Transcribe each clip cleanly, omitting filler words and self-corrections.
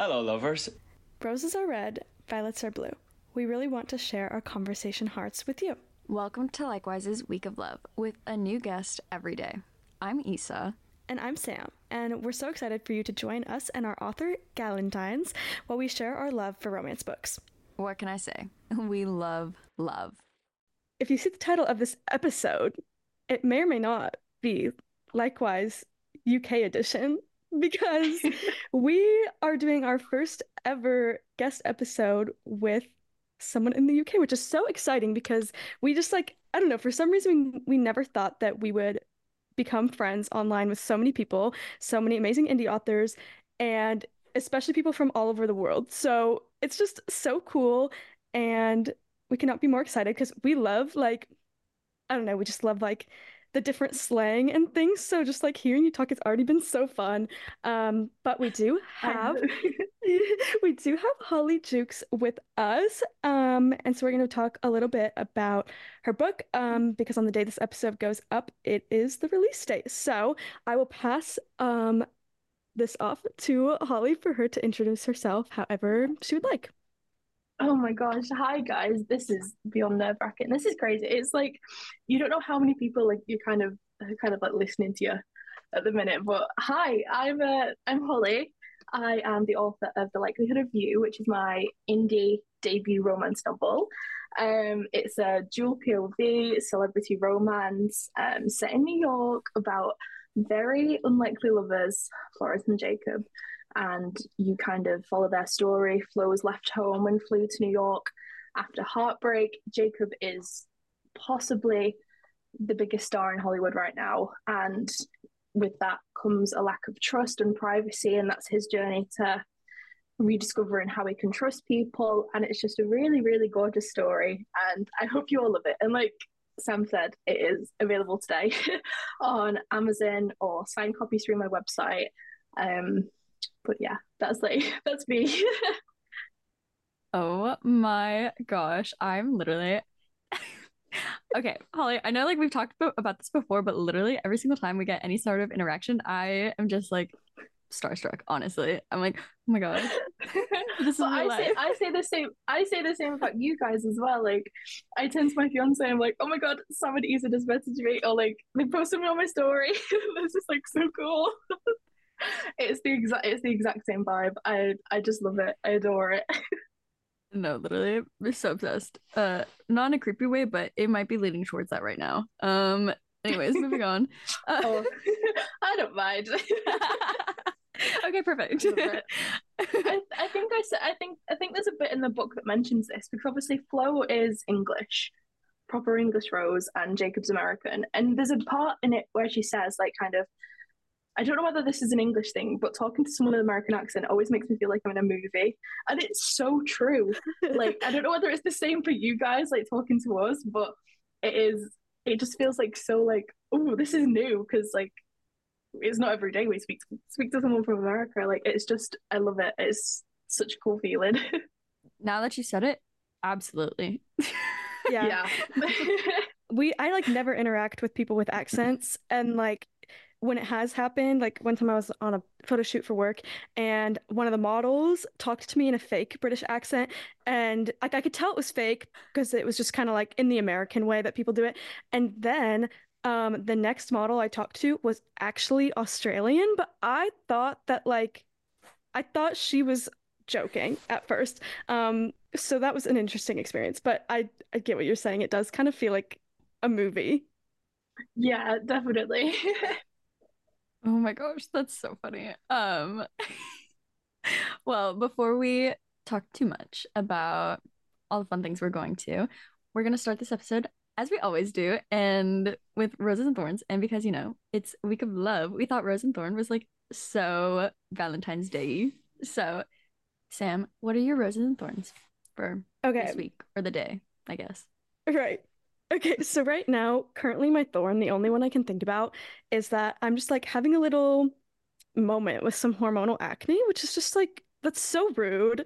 Hello, lovers. Roses are red, violets are blue. We really want to share our conversation hearts with you. Welcome to Likewise's Week of Love with a new guest every day. I'm Issa. And I'm Sam, and we're so excited for you to join us and our author, Galentines, while we share our love for romance books. What can I say? We love love. If you see the title of this episode, it may or may not be Likewise UK edition, because we are doing our first ever guest episode with someone in the UK, which is so exciting because we just I don't know, for some reason we never thought that we would become friends online with so many people, so many amazing indie authors, and especially people from all over the world. So it's just so cool, and we cannot be more excited because we love I don't know, we just love the different slang and things. So just hearing you talk, it's already been so fun. But we do have we do have Holly Jukes with us. And so we're going to talk a little bit about her book, because on the day this episode goes up, it is the release date. So I will pass this off to Holly for her to introduce herself however she would like. Oh my gosh. Hi guys. This is beyond nerve-wracking. This is crazy. It's you don't know how many people you're kind of listening to you at the minute. But hi, I'm Holly. I am the author of The Likelihood of You, which is my indie debut romance novel. It's a dual POV celebrity romance set in New York about very unlikely lovers, Florence and Jacob, and you kind of follow their story. Flo was left home and flew to New York after heartbreak. Jacob is possibly the biggest star in Hollywood right now, and with that comes a lack of trust and privacy, and that's his journey to rediscovering how he can trust people. And it's just a really, really gorgeous story, and I hope you all love it. And like Sam said, it is available today on Amazon or signed copies through my website. But yeah, that's me. Oh my gosh, I'm literally okay, Holly. I know we've talked about this before, but literally every single time we get any sort of interaction, I am just starstruck. Honestly, I'm oh my gosh, this is But real life. I say the same. I say the same about you guys as well. I turn to my fiance. I'm like, oh my god, Sam and Isa just messaged me, or they posted me on my story. It's just so cool. It's the exact same vibe. I just love it. I adore it. No, literally, I'm so obsessed. Not in a creepy way, but it might be leaning towards that right now. Anyways, moving on. Oh, I don't mind. Okay, perfect. I think I think there's a bit in the book that mentions this, because obviously Flo is English, proper English Rose, and Jacob's American. And there's a part in it where she says kind of, I don't know whether this is an English thing, but talking to someone with an American accent always makes me feel like I'm in a movie. And it's so true. I don't know whether it's the same for you guys, talking to us, but it just feels oh, this is new, because it's not every day we speak to someone from America. It's just, I love it. It's such a cool feeling. Now that you said it, absolutely. Yeah. I never interact with people with accents, and when it has happened, one time I was on a photo shoot for work, and one of the models talked to me in a fake British accent, and I could tell it was fake because it was just kind of in the American way that people do it. And then the next model I talked to was actually Australian, but I thought that I thought she was joking at first. So that was an interesting experience, but I get what you're saying. It does kind of feel like a movie. Yeah, definitely. Oh my gosh, that's so funny. Well, before we talk too much about all the fun things we're gonna start this episode as we always do, and with Roses and Thorns. And because it's a week of love, we thought Rose and Thorn was so Valentine's Day. So, Sam, what are your roses and thorns for this week or the day, I guess? Right. Okay, so right now, currently my thorn, the only one I can think about, is that I'm just having a little moment with some hormonal acne, which is just that's so rude.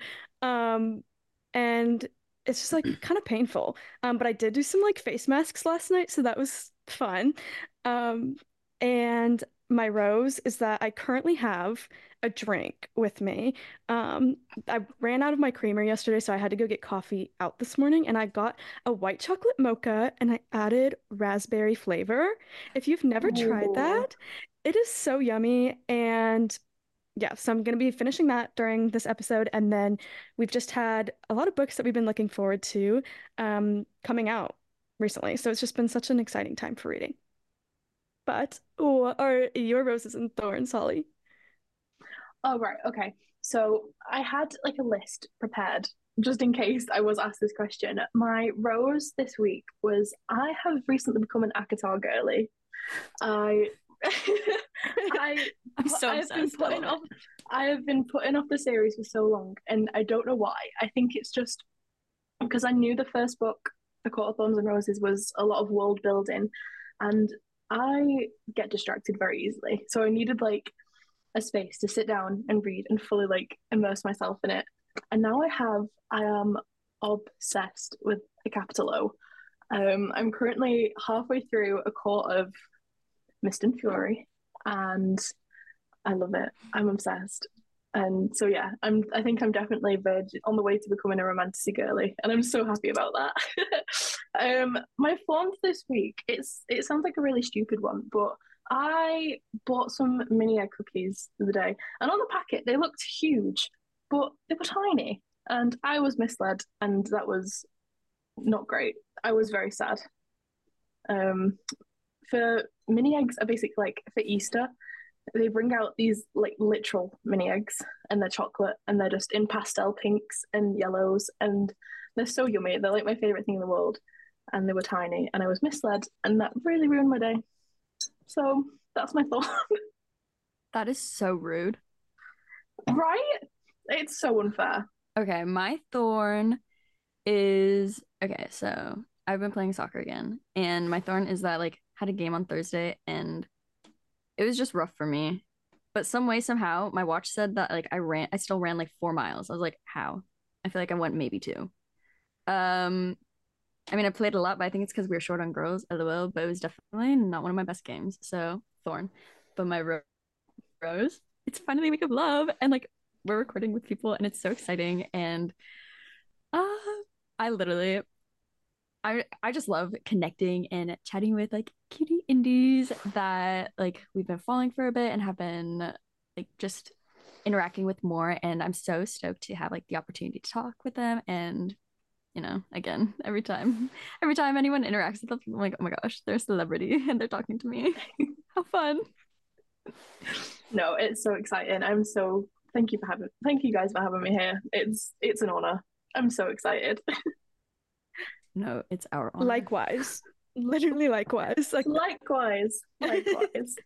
And it's just kind of painful. But I did do some face masks last night, so that was fun. And my rose is that I currently have a a drink with me. I ran out of my creamer yesterday, so I had to go get coffee out this morning, and I got a white chocolate mocha and I added raspberry flavor. If you've never tried Oh, that, it is so yummy. And yeah, so I'm going to be finishing that during this episode. And then we've just had a lot of books that we've been looking forward to coming out recently. So it's just been such an exciting time for reading. But what are your roses and thorns, Holly? oh right, okay. So I had like a list prepared just in case I was asked this question. My rose this week was I have recently become an ACOTAR girly. I I I'm so I have been obsessed. I putting love off I have been putting off the series for so long, and I don't know why. I think it's just because I knew the first book, A Court of Thorns and Roses, was a lot of world building, and I get distracted very easily. So I needed like a space to sit down and read and fully like immerse myself in it. And now I am obsessed with a capital O. I'm currently halfway through A Court of Mist and Fury, and I love it. I'm obsessed. And so yeah, I think I'm definitely on the way to becoming a romantic girly, and I'm so happy about that. My form this week, it sounds like a really stupid one, but I bought some mini egg cookies the other day, and on the packet they looked huge, but they were tiny, and I was misled, and that was not great. I was very sad. Um, for mini eggs are basically like for Easter, they bring out these like literal mini eggs, and they're chocolate, and they're just in pastel pinks and yellows, and they're so yummy. They're like my favorite thing in the world, and they were tiny, and I was misled, and that really ruined my day. So that's my thought. That is so rude. Right? It's so unfair. Okay, my thorn is okay, so I've been playing soccer again, and my thorn is that like had a game on Thursday and it was just rough for me. But some way, somehow, my watch said that like I still ran like 4 miles. I was like, how? I feel like I went maybe two. Um, I mean, I played a lot, but I think it's because we were short on girls, lol. But it was definitely not one of my best games. So thorn. But my rose, it's finally Week of Love, and like we're recording with people, and it's so exciting. And uh, I literally I just love connecting and chatting with like cutie indies that like we've been following for a bit and have been like just interacting with more. And I'm so stoked to have like the opportunity to talk with them. And again, every time anyone interacts with them, I'm like, oh my gosh, they're a celebrity and they're talking to me. How fun. No, it's so exciting. Thank you guys for having me here. It's an honor. I'm so excited. No, it's our honor. Likewise. Literally likewise. Like Likewise. Likewise.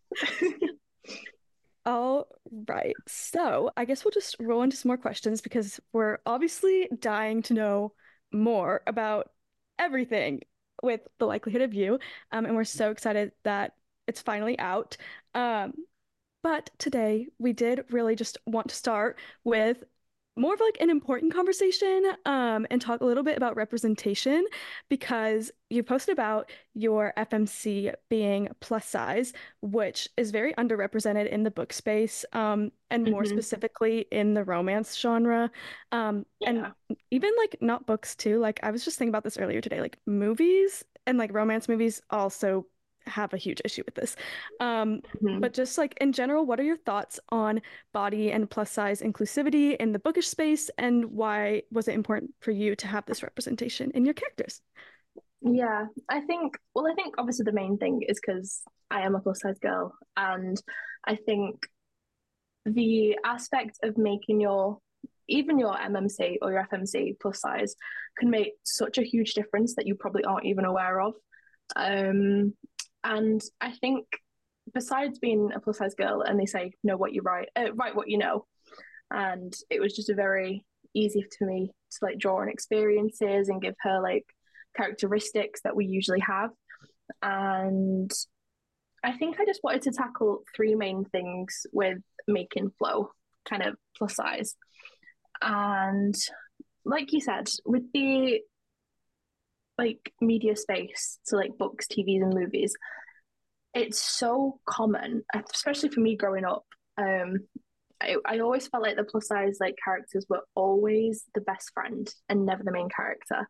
all right. So I guess we'll just roll into some more questions because we're obviously dying to know more about everything with The Likelihood of You. And we're so excited that it's finally out. Um, but today we did really just want to start with more of like an important conversation and talk a little bit about representation because you posted about your FMC being plus size, which is very underrepresented in the book space and more Mhm. specifically in the romance genre. And Yeah. even like not books too, like I was just thinking about this earlier today, like movies and like romance movies also have a huge issue with this. Mhm. But just like in general, what are your thoughts on body and plus size inclusivity in the bookish space, and why was it important for you to have this representation in your characters? Yeah. I think obviously the main thing is because I am a plus size girl. And I think the aspect of making even your MMC or your FMC plus size can make such a huge difference that you probably aren't even aware of. Um, and I think besides being a plus size girl, and they say know what you write, write what you know, and it was just a very easy to me to like draw on experiences and give her like characteristics that we usually have. And I think I just wanted to tackle three main things with making flow kind of plus size. And like you said, with the like media space, so like books, TVs, and movies, it's so common, especially for me growing up. Um, I always felt like the plus size like characters were always the best friend and never the main character.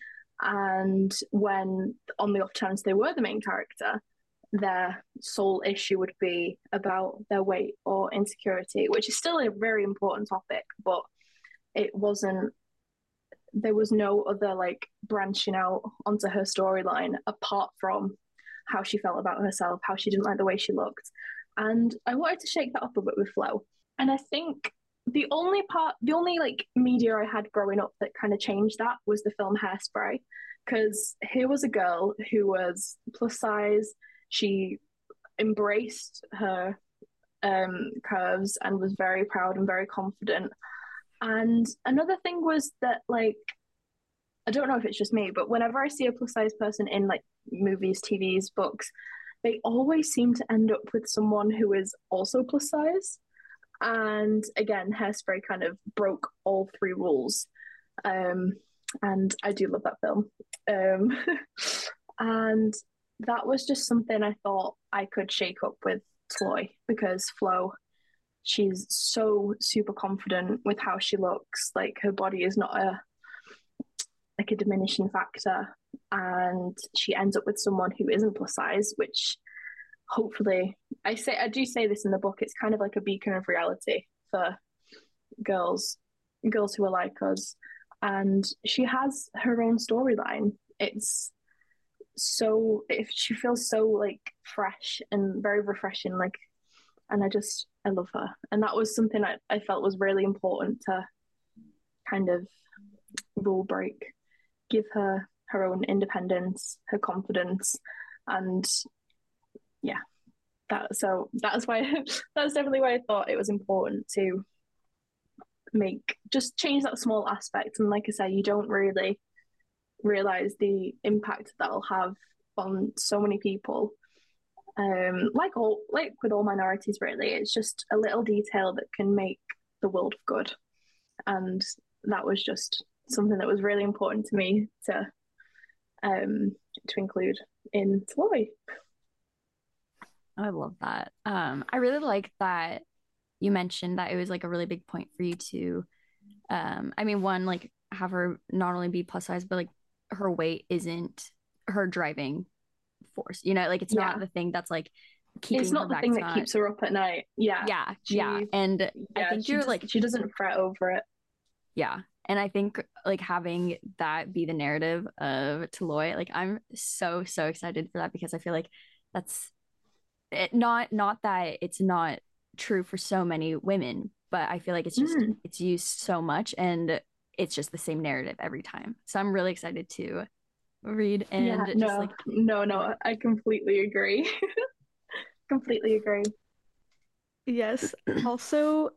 And when on the off chance they were the main character, their sole issue would be about their weight or insecurity, which is still a very important topic, but it wasn't, there was no other like branching out onto her storyline apart from how she felt about herself, how she didn't like the way she looked. And I wanted to shake that up a bit with Flo. And I think the only like media I had growing up that kind of changed that was the film Hairspray. Because here was a girl who was plus size. She embraced her curves and was very proud and very confident. And another thing was that, like, I don't know if it's just me, but whenever I see a plus size person in like movies, TVs, books, they always seem to end up with someone who is also plus size. And again, Hairspray kind of broke all three rules. Um, and I do love that film. Um, and that was just something I thought I could shake up with Tloy, because Flo, she's so super confident with how she looks. Like her body is not a diminishing factor, and she ends up with someone who isn't plus size, which hopefully, I do say this in the book, it's kind of like a beacon of reality for girls who are like us. And she has her own storyline. It's so, if she feels so like fresh and very refreshing, like, and I love her. And that was something I felt was really important to kind of rule break, give her her own independence, her confidence, and yeah, that's why that's definitely why I thought it was important to just change that small aspect. And like I say, you don't really realize the impact that'll have on so many people. Like with all minorities, really, it's just a little detail that can make the world good. And that was just something that was really important to me to include in Tloy. I love that. I really like that you mentioned that it was like a really big point for you to, I mean, one, like have her not only be plus size, but like her weight isn't her driving force, you know, like it's not the thing that's like keeping it's not her the back. thing that keeps her up at night. Yeah. And I think you're like, she doesn't fret over it. Yeah. And I think like having that be the narrative of Tloy, like I'm so excited for that, because I feel like that's it, not that it's not true for so many women, but I feel like it's just it's used so much, and it's just the same narrative every time. So I'm really excited to read and no, I completely agree. Completely agree. Yes. Also,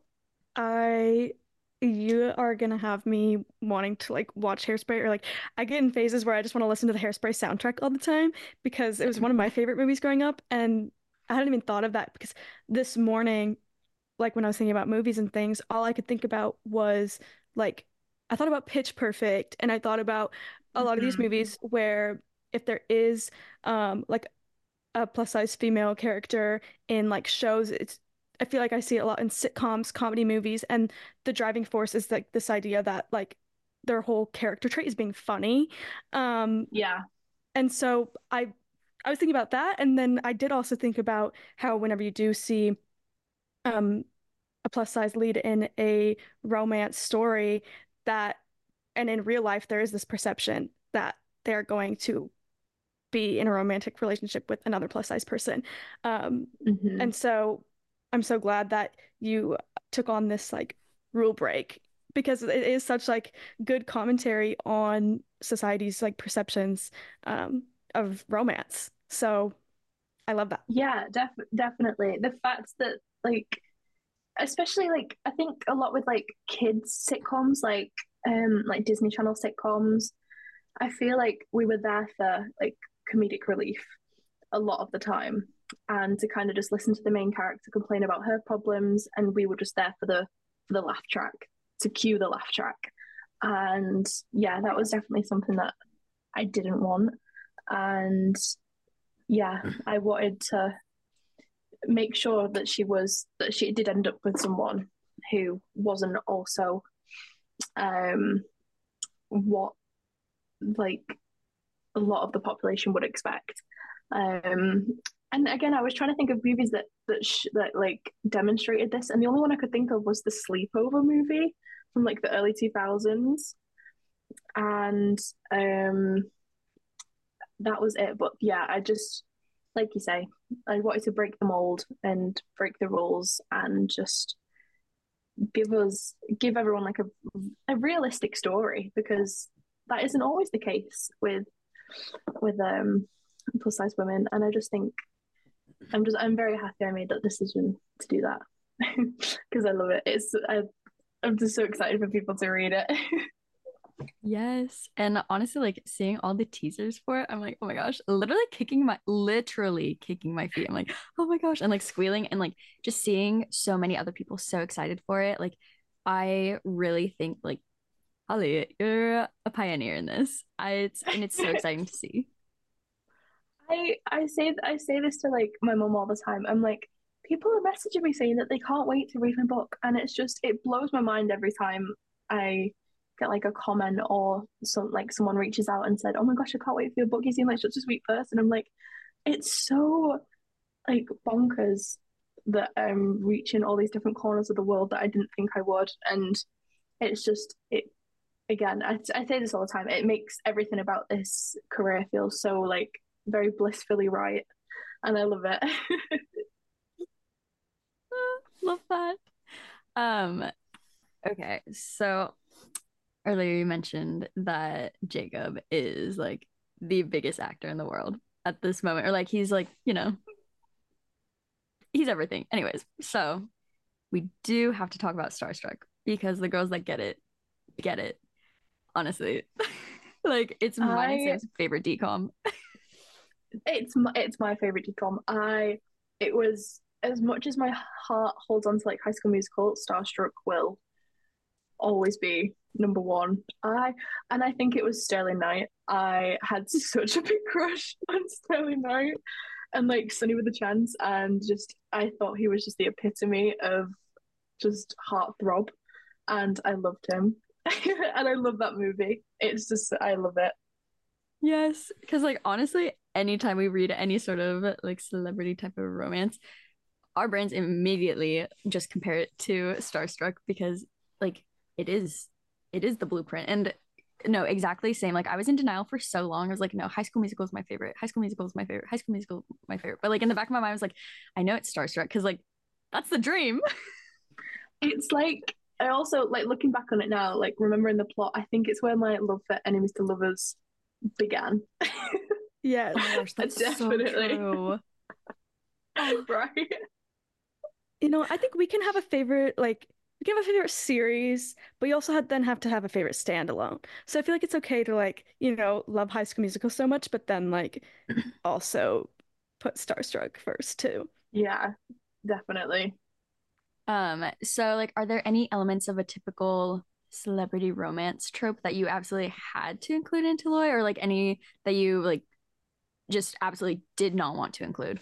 you are gonna have me wanting to like watch Hairspray, or like I get in phases where I just want to listen to the Hairspray soundtrack all the time because it was one of my favorite movies growing up, and I hadn't even thought of that because this morning, like when I was thinking about movies and things, all I could think about was like I thought about Pitch Perfect, and I thought about a lot of these movies where if there is like a plus size female character in like shows, it's I feel like I see it a lot in sitcoms, comedy movies, and the driving force is like this idea that like their whole character trait is being funny. Yeah. And so I was thinking about that, and then I did also think about how whenever you do see um a plus size lead in a romance story, that and in real life there is this perception that they're going to be in a romantic relationship with another plus size person. And so I'm so glad that you took on this like rule break, because it is such like good commentary on society's like perceptions of romance. So I love that. Yeah, definitely. The fact that like, especially like, I think a lot with like kids sitcoms, like Disney Channel sitcoms, I feel like we were there for like comedic relief a lot of the time, and to kind of just listen to the main character complain about her problems, and we were just there for the laugh track, to cue the laugh track. And yeah, that was definitely something that I didn't want. And yeah, I wanted to make sure that she did end up with someone who wasn't also what like a lot of the population would expect. And again, I was trying to think of movies that like demonstrated this, and the only one I could think of was the Sleepover movie from like the early 2000s, and that was it. But yeah, I just, like you say, I wanted to break the mold and break the rules and just give everyone like a realistic story, because that isn't always the case with plus size women. And I just think I'm very happy I made that decision to do that because I love it. I'm just so excited for people to read it. Yes. And honestly, like seeing all the teasers for it, I'm like, oh my gosh, literally kicking my feet. I'm like, oh my gosh, and like squealing and like just seeing so many other people so excited for it. Like, I really think like, Holly, you're a pioneer in this. It's so exciting to see. I say this to like my mom all the time. I'm like, people are messaging me saying that they can't wait to read my book, and it blows my mind every time I get like a comment or someone reaches out and said, "Oh my gosh, I can't wait for your book. You seem like such a sweet person." I'm like, it's so like bonkers that I'm reaching all these different corners of the world that I didn't think I would, and it's just it again. I say this all the time. It makes everything about this career feel so like very blissfully right, and I love it. Love that. Um, okay, so earlier you mentioned that Jacob is like the biggest actor in the world at this moment, or like he's like, he's everything. Anyways, so we do have to talk about Starstruck because the girls that get it. Honestly, like it's mine and I Sam's favorite decom. it's my favorite decom. It was, as much as my heart holds on to like High School Musical, Starstruck will always be number one. I think it was Sterling Knight. I had such a big crush on Sterling Knight and like Sunny with a Chance, and just I thought he was just the epitome of just heartthrob, and I loved him. And I love that movie. It's just I love it. Yes, because like honestly, anytime we read any sort of like celebrity type of romance, our brains immediately just compare it to Starstruck because like it is it is the blueprint. And no, exactly same. Like I was in denial for so long. I was like, no, High School Musical is my favorite. High School Musical is my favorite. High School Musical is my favorite. But like in the back of my mind, I was like, I know it's Starstruck because like that's the dream. It's like I also like looking back on it now, like remembering the plot. I think it's where my love for Enemies to Lovers began. Yes. Oh my gosh, that's Definitely. so true. Right. I think we can have a favorite, like, we can have a favorite series, but you also then have to have a favorite standalone. So I feel like it's okay to, like, love High School Musical so much, but then, like, also put Starstruck first, too. Yeah, definitely. So like are there any elements of a typical celebrity romance trope that you absolutely had to include into Loy or like any that you like just absolutely did not want to include?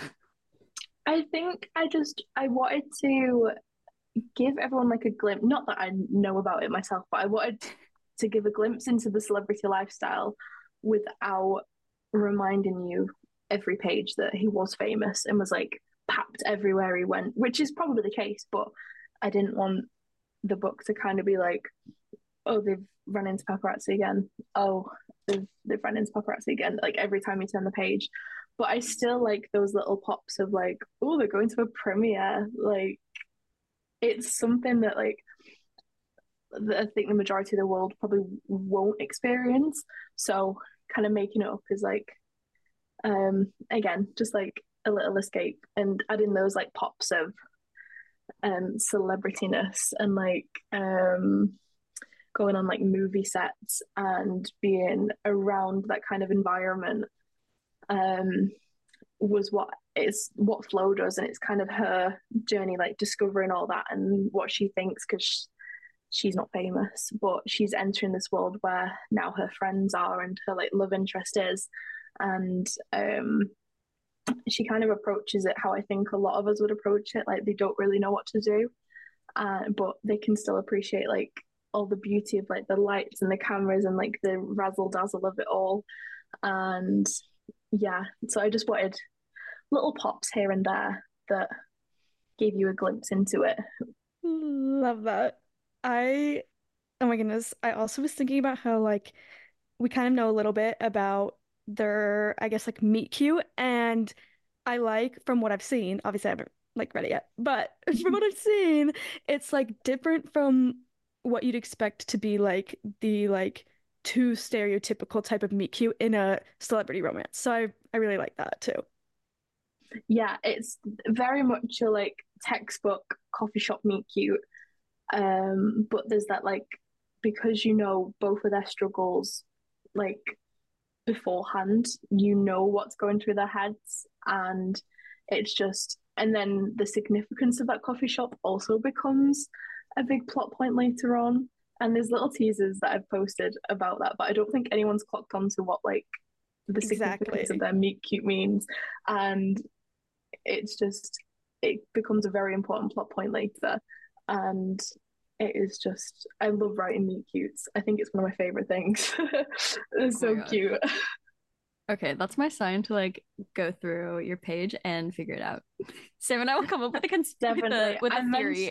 I think I wanted to give everyone like a glimpse, not that I know about it myself, but I wanted to give a glimpse into the celebrity lifestyle without reminding you every page that he was famous and was like papped everywhere he went, which is probably the case, but I didn't want the book to kind of be like, oh, they've run into paparazzi again. Oh, they've run into paparazzi again. Like every time you turn the page. But I still like those little pops of like, oh, they're going to a premiere. Like it's something that like I think the majority of the world probably won't experience. So kind of making it up is like again, just like a little escape and adding those like pops of celebrityness and like going on like movie sets and being around that kind of environment um was what Flo does, and it's kind of her journey like discovering all that and what she thinks because she's not famous but she's entering this world where now her friends are and her like love interest is, and she kind of approaches it how I think a lot of us would approach it, like they don't really know what to do, but they can still appreciate like all the beauty of like the lights and the cameras and like the razzle dazzle of it all. And yeah, so I just wanted little pops here and there that gave you a glimpse into it. Love that. I, oh my goodness. I also was thinking about how like we kind of know a little bit about their, I guess, like meet cute. And I like from what I've seen, obviously I haven't like read it yet, but from what I've seen, it's like different from what you'd expect to be like the like too stereotypical type of meet cute in a celebrity romance. So I really like that too. Yeah, it's very much a like textbook coffee shop meet cute. But there's that like because you know both of their struggles like beforehand, you know what's going through their heads, and it's just and then the significance of that coffee shop also becomes a big plot point later on. And there's little teasers that I've posted about that, but I don't think anyone's clocked on to what like the significance of Exactly. their meet cute means. And it's just it becomes a very important plot point later. And it is just I love writing meet cutes. I think it's one of my favorite things. It's Oh my so gosh. cute. Okay, that's my sign to like go through your page and figure it out. Sam and I will come up with a Definitely. with a theory.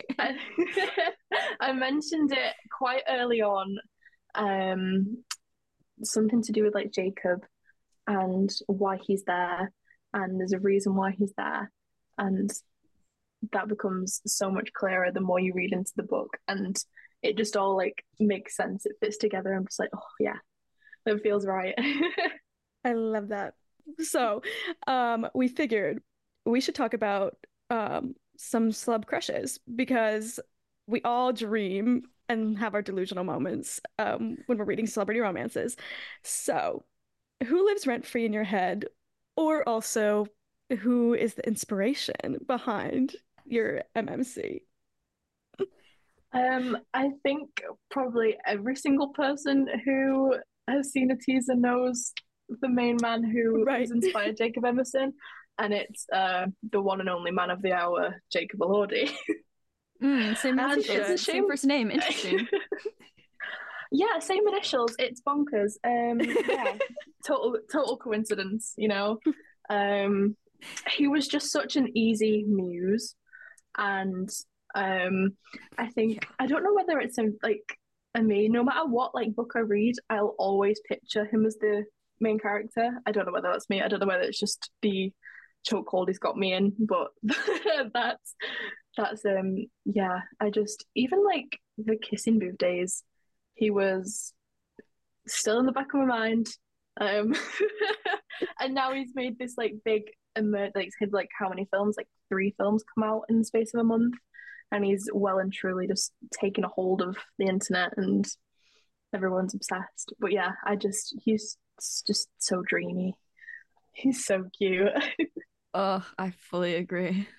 I mentioned it quite early on. Um, Something to do with like Jacob and why he's there, and there's a reason why he's there, and that becomes so much clearer the more you read into the book, and it just all like makes sense. It fits together. I'm just like, oh yeah, that feels right. I love that. So, we figured we should talk about some celeb crushes because we all dream and have our delusional moments when we're reading celebrity romances. So, who lives rent free in your head, or also who is the inspiration behind your MMC? I think probably every single person who has seen a teaser knows the main man who Right. has inspired Jacob Emerson, and it's the one and only man of the hour, Jacob Elordi. Same As he And it's a should. same shame. first name. Interesting. Yeah, same initials. It's bonkers. Yeah, total coincidence, you know. Um, he was just such an easy muse, and I think Yeah. I don't know whether it's a me. No matter what like book I read, I'll always picture him as the main character. I don't know whether that's me. I don't know whether it's just the chokehold he's got me in, but that's that's yeah. I just even like the kissing booth days, he was still in the back of my mind. Um, and now he's made this like big like he's had like how many films? Like three films come out in the space of a month, and he's well and truly just taken a hold of the internet, and everyone's obsessed. But yeah, he's just so dreamy. He's so cute. Oh, I fully agree.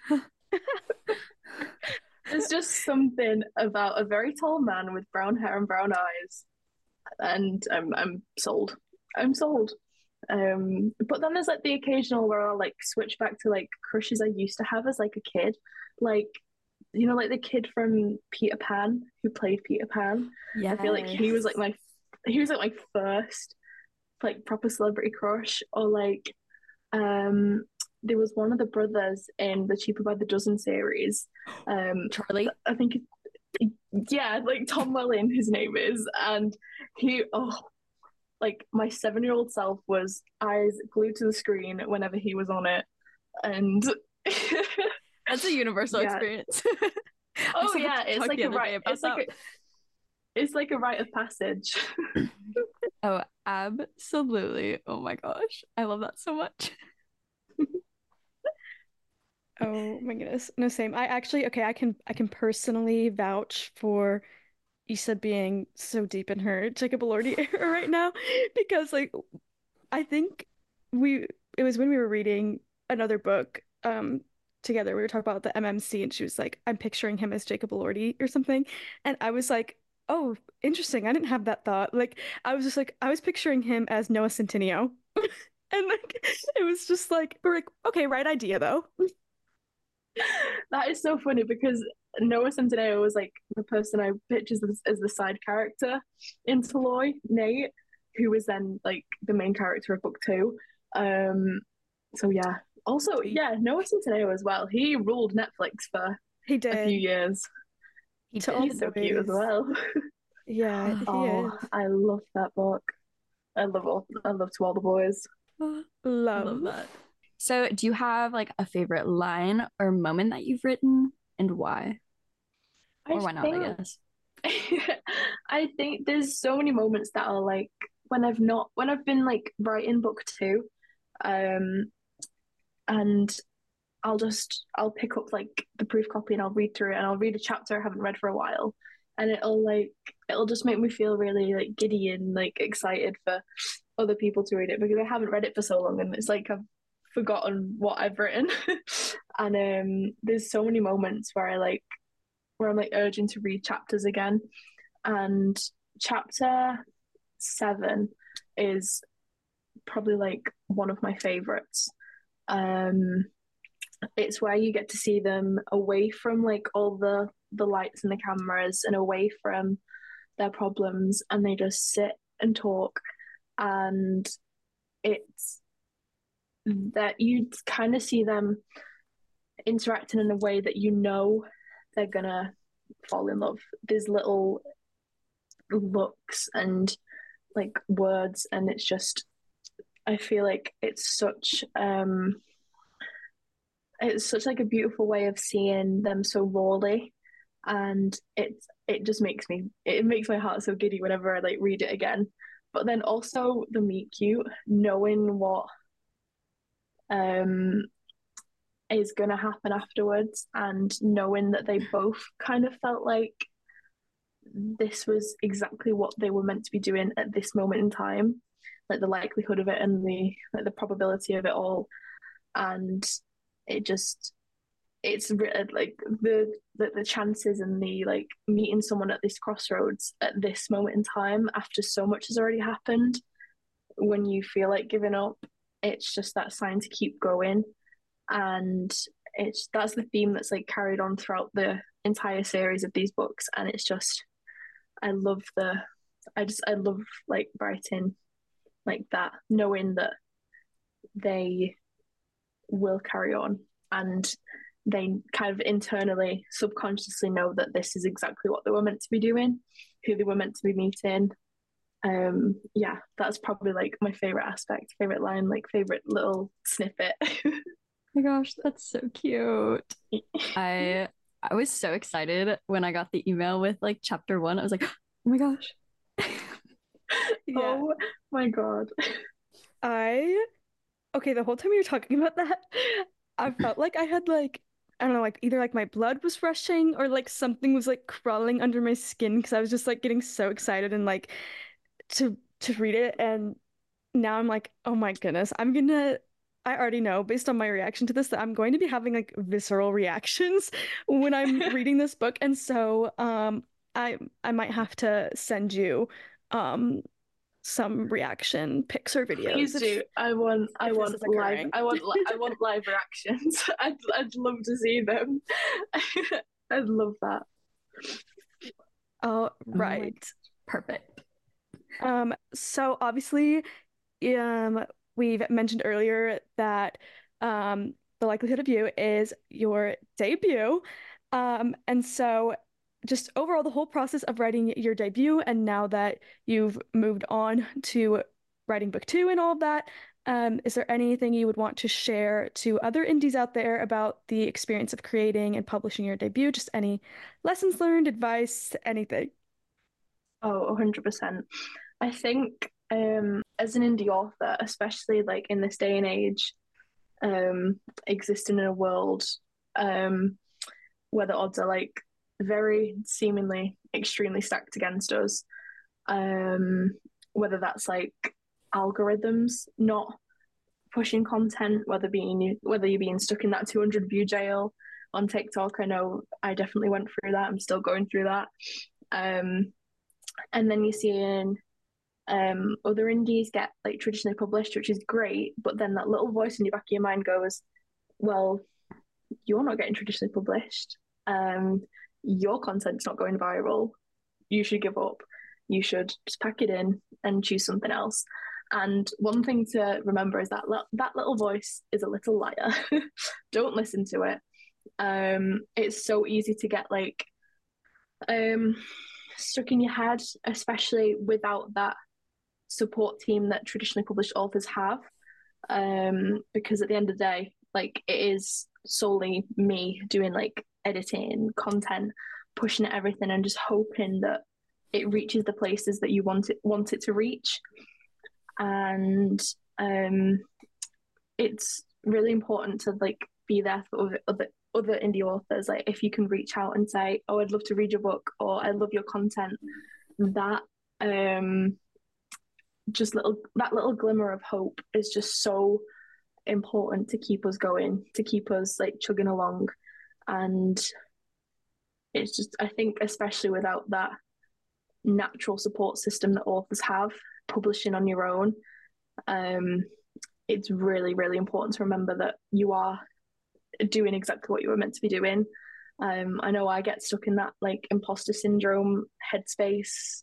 There's just something about a very tall man with brown hair and brown eyes, and I'm sold. I'm sold. But then there's like the occasional where I'll like switch back to like crushes I used to have as like a kid, like you know, like the kid from Peter Pan who played Peter Pan. I feel like Yes. he was like my first like proper celebrity crush, or like um there was one of the brothers in the Cheaper by the Dozen series. Charlie. I think yeah, like Tom Welling, his name is, and he oh like my 7-year-old self was eyes glued to the screen whenever he was on it, and That's a universal yeah, experience. I oh saw a yeah, TikTok the other day about that. it's like a rite of passage. Oh, absolutely. Oh my gosh. I love that so much. Oh my goodness. No, same. I actually, okay, I can personally vouch for Issa being so deep in her Jacob Elordi era right now because like I think we it was when we were reading another book together. We were talking about the MMC and she was like, I'm picturing him as Jacob Elordi or something. And I was like, oh, interesting. I didn't have that thought. Like I was just like I was picturing him as Noah Centineo. And like it was just like we're like, okay, right idea though. That is so funny because Noah Centineo was like the person I pictured as the side character in Taloy, Nate, who was then like the main character of book two. So yeah. Also, yeah, Noah Centineo as well. He ruled Netflix for He a few did. years. He To all did. He's the so cute as boys. well. Yeah, he Oh, is. I love that book. I love To All the Boys. Love Love. that. So, do you have like a favorite line or moment that you've written and why? I Or why not, I think guess. I think there's so many moments that are like when I've been like writing book two, um, and I'll pick up like the proof copy and I'll read through it and I'll read a chapter I haven't read for a while, and it'll just make me feel really like giddy and like excited for other people to read it because I haven't read it for so long and it's like I've forgotten what I've written. And there's so many moments where I'm like urging to read chapters again. And chapter seven is probably like one of my favorites. Um, it's where you get to see them away from like all the lights and the cameras and away from their problems, and they just sit and talk. And it's that you kind of see them interacting in a way that you know they're gonna fall in love. There's little looks and like words, and it's just I feel like it's such like a beautiful way of seeing them so rawly, and it makes my heart so giddy whenever I like read it again. But then also the meet cute, knowing what um is gonna happen afterwards, and knowing that they both kind of felt like this was exactly what they were meant to be doing at this moment in time, like the likelihood of it and the probability of it all, and it just it's like the chances and the like meeting someone at this crossroads at this moment in time after so much has already happened. When you feel like giving up, it's just that sign to keep going, and that's the theme that's like carried on throughout the entire series of these books, and it's just I love I love like writing like that, knowing that they will carry on and they kind of internally, subconsciously know that this is exactly what they were meant to be doing, who they were meant to be meeting. Yeah, that's probably like my favorite aspect, favorite line, like favorite little snippet. Oh my gosh, that's so cute. I I was so excited when I got the email with like chapter one. I was like, oh my gosh. Yeah. Oh my god. Okay, the whole time you were talking about that, I felt like I had like I don't know, like either like my blood was rushing or like something was like crawling under my skin because I was just like getting so excited and like to read it, and now I'm like, oh my goodness, I already know based on my reaction to this that I'm going to be having like visceral reactions when I'm reading this book, and so I might have to send you um some reaction pics or videos Please do. I if this want is occurring. I want live reactions. I'd love to see them. I'd love that. Oh, Oh my right. perfect. So obviously, we've mentioned earlier that The Likelihood of You is your debut. And so just overall the whole process of writing your debut and now that you've moved on to writing book two and all of that, is there anything you would want to share to other indies out there about the experience of creating and publishing your debut? Just any lessons learned, advice, anything? Oh, 100%. I think as an indie author, especially like in this day and age, existing in a world um, where the odds are like very seemingly extremely stacked against us, um, whether that's like algorithms not pushing content, whether you're being stuck in that 200 view jail on TikTok. I know I definitely went through that. I'm still going through that. Um, and then you're seeing other indies get like traditionally published, which is great. But then that little voice in your back of your mind goes, well, you're not getting traditionally published. Your content's not going viral. You should give up. You should just pack it in and choose something else. And one thing to remember is that that little voice is a little liar. Don't listen to it. It's so easy to get like stuck in your head, especially without that support team that traditionally published authors have. Because at the end of the day, like it is solely me doing like editing, content, pushing at everything, and just hoping that it reaches the places that you want it to reach. And it's really important to like be there for other indie authors. Like if you can reach out and say, "Oh, I'd love to read your book," or "I love your content," that just that little glimmer of hope is just so important to keep us going, to keep us like chugging along. And it's just, I think, especially without that natural support system that authors have, publishing on your own, it's really, really important to remember that you are doing exactly what you were meant to be doing. I know I get stuck in that like imposter syndrome headspace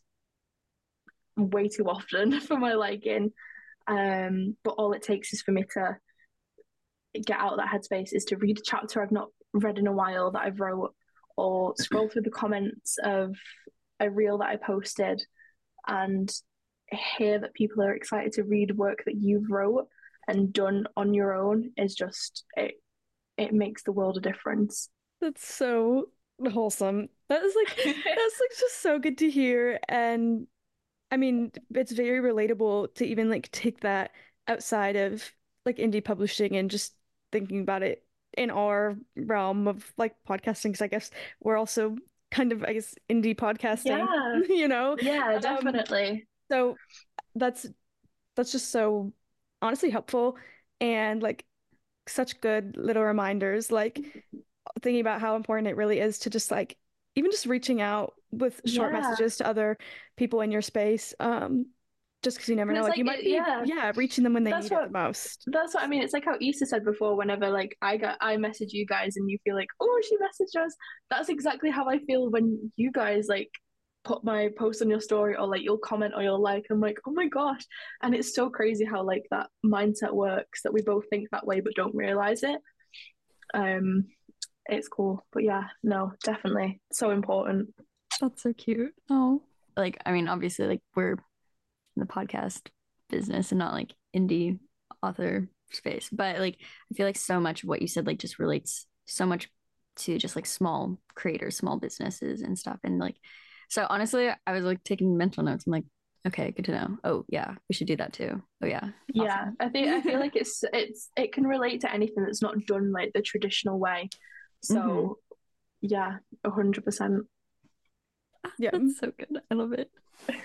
way too often for my liking. But all it takes is for me to get out of that headspace is to read a chapter I've not read in a while that I've wrote, or scroll through the comments of a reel that I posted and hear that people are excited to read work that you've wrote and done on your own is just it makes the world a difference. That's so wholesome. That is like that's like just so good to hear. And I mean, it's very relatable to even like take that outside of like indie publishing and just thinking about it in our realm of like podcasting, because I guess we're also kind of, I guess, indie podcasting, Yeah, you know? yeah, definitely. So that's just so honestly helpful and like such good little reminders, like thinking about how important it really is to just like even just reaching out with short Yeah, messages to other people in your space, just because you never and know, it's like like you might be, yeah, yeah, reaching them when they that's need it what the most. I mean. It's like how Issa said before, whenever like I message you guys and you feel like, oh, she messaged us. That's exactly how I feel when you guys like put my post on your story, or like you'll comment or you'll like. I'm like, oh my gosh. And it's so crazy how like that mindset works, that we both think that way but don't realize it. Um it's cool. But yeah, no, definitely so important. That's so cute. Oh, like, I mean, obviously, like, we're in the podcast business and not like indie author space, but like, I feel like so much of what you said, like, just relates so much to just like small creators, small businesses and stuff. And like, so honestly, I was like taking mental notes. I'm like, okay, good to know. Oh, yeah, we should do that too. Oh, yeah. Yeah, Awesome. I feel like it can relate to anything that's not done like the traditional way. Mm-hmm. So yeah, 100%. Yeah. That's so good. I love it.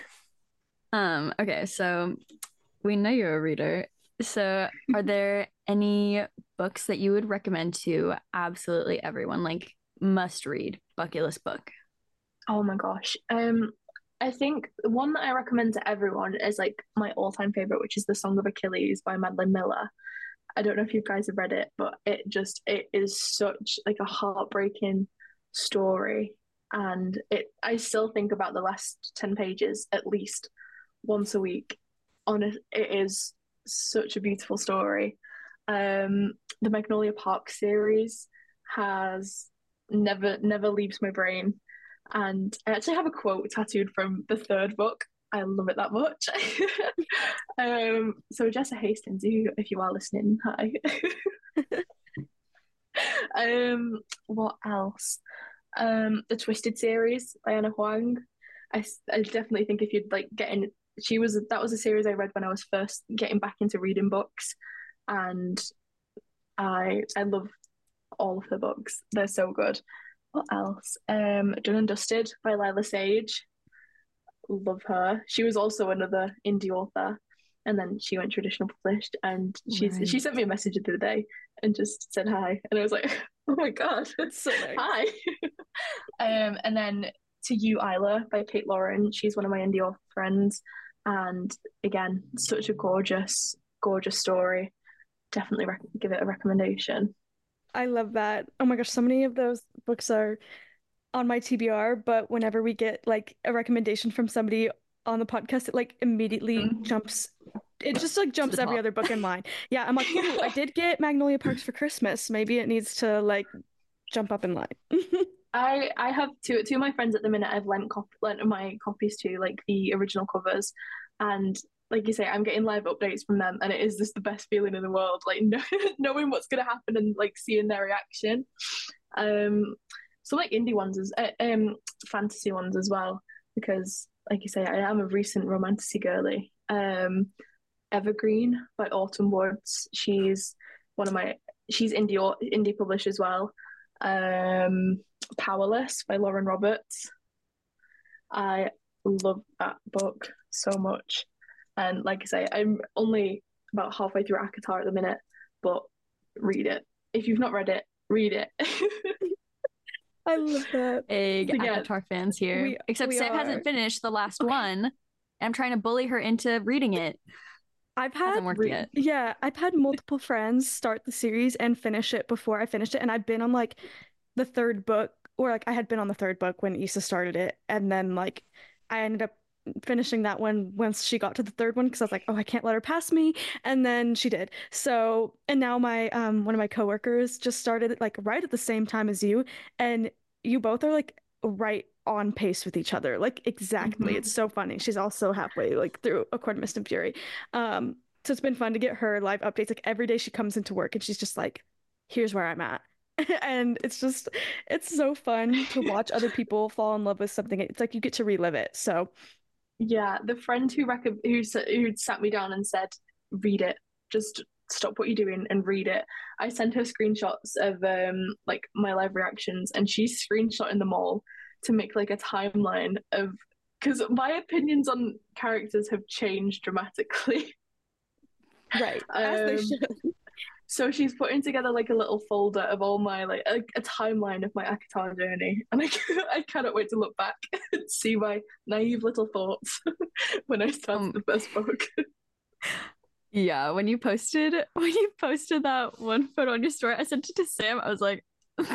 Okay, so we know you're a reader. So are there any books that you would recommend to absolutely everyone, like must read, bucket list book? Oh my gosh. I think the one that I recommend to everyone is like my all-time favorite, which is The Song of Achilles by Madeline Miller. I don't know if you guys have read it, but it is such like a heartbreaking story. And I still think about the last 10 pages at least once a week. Honest, it is such a beautiful story. The Magnolia Park series has never leaves my brain. And I actually have a quote tattooed from the third book. I love it that much. So Jessa Hastings, if you are listening, hi. What else? The Twisted series by Anna Huang. I definitely think if you'd like get in, that was a series I read when I was first getting back into reading books, and I love all of her books. They're so good. What else? Done and Dusted by Lila Sage. Love her. She was also another indie author, and then she went traditional published. And she Right. sent me a message the other day and just said hi, and I was like, oh my god, It's so nice. hi. And then To You, Isla by Kate Lauren. She's one of my indie author friends, and again, such a gorgeous story. Definitely give it a recommendation. I love that. Oh my gosh, so many of those books are on my TBR, but whenever we get like a recommendation from somebody on the podcast, it like immediately Mm. jumps. It just like To the jumps every top. other book in line. Yeah, I'm like, ooh, I did get Magnolia Parks for Christmas. Maybe it needs to like jump up in line. I have two of my friends at the minute. I've lent my copies to, like the original covers, and like you say, I'm getting live updates from them, and it is just the best feeling in the world. Like knowing what's gonna happen and like seeing their reaction. Um, so like indie ones as fantasy ones as well, because like you say, I am a recent romantasy girly. Evergreen by Autumn Woods. One of my she's indie published as well. Um, Powerless by Lauren Roberts. I love that book so much. And like I say, I'm only about halfway through ACOTAR at the minute, but read it. If you've not read it, read it. I love that. Big So yeah, ACOTAR fans here. We Except we Sam are. hasn't finished the last Okay. one. I'm trying to bully her into reading it. I've Hasn't had worked yet. yeah, I've had multiple friends start the series and finish it before I finished it, and I've been on like the third book, or like I had been on the third book when Issa started it, and then like I ended up finishing that one once she got to the third one because I was like, oh, I can't let her pass me, and then she did. So, and now my one of my coworkers just started it like right at the same time as you, and you both are like right on pace with each other, like exactly. It's mhm. so funny. She's also halfway like through A Court of Mist and Fury. So it's been fun to get her live updates. Like every day she comes into work and she's just like, here's where I'm at. And it's so fun to watch other people fall in love with something. It's like you get to relive it. So Yeah, the friend who sat me down and said, "Read it. Just stop what you're doing and read it." I sent her screenshots of like my live reactions, and she's screenshotting them all to make like a timeline of, because my opinions on characters have changed dramatically. right, as they Um, should. so she's putting together like a little folder of all my like a timeline of my ACOTAR journey, and I cannot wait to look back and see my naive little thoughts when I started the first book. Yeah, when you posted that one photo on your story, I sent it to Sam. I was like,